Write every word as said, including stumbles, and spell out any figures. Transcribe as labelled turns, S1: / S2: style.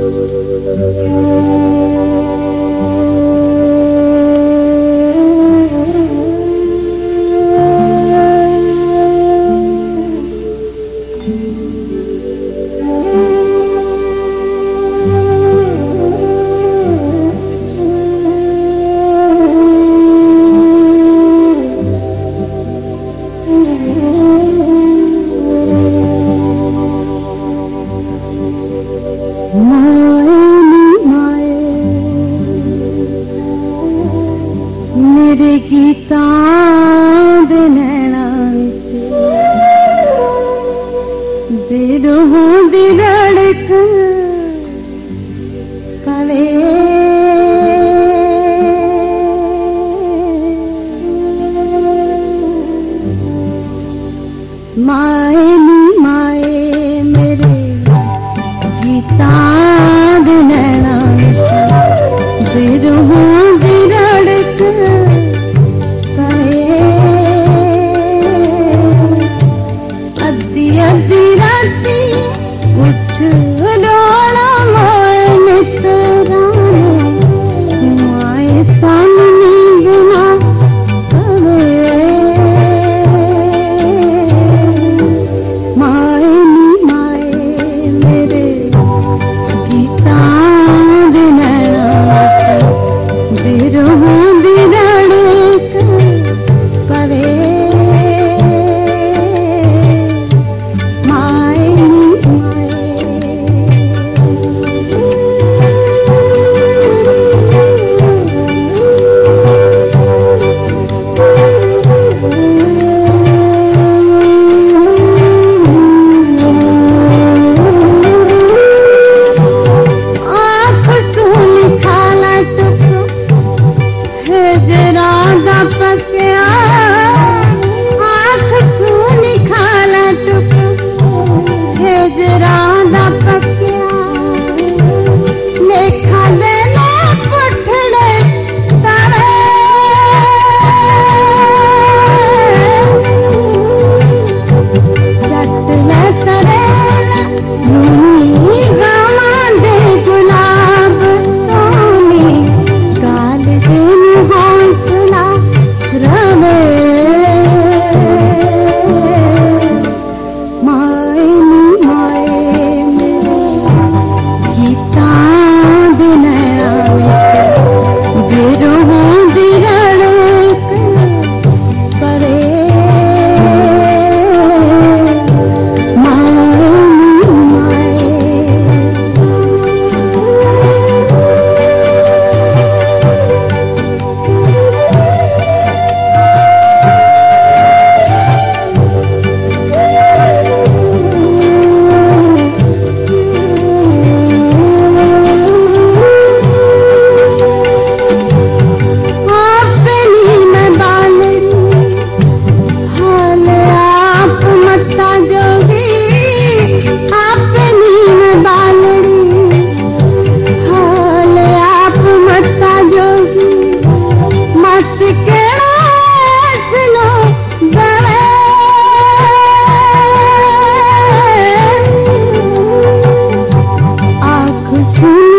S1: मेरे गीतां दे नैना विच बेरूहों दी रड़क कवे माए नी माए मेरे गीतां दे नैना विच बेरूहों दी रड़क अद्धी अद्धी राती उठ रोना माए मित्रानो माए सन नींद ना आवे माए नी माए मेरे गीतां दे नैना बेरूहों दी रड़क करे पक्या आँख सूनी खाला टुक हेजरा दा पक्या लेखा दे ले पुठड़े तवे चट ले तरे नूनी गावां दे गुलाब तोनी गाल दे हौसला रवे माए नी माए मेरे गीतां दे नैना विच बेरूहों दी रड़क करे माए नी माए आँख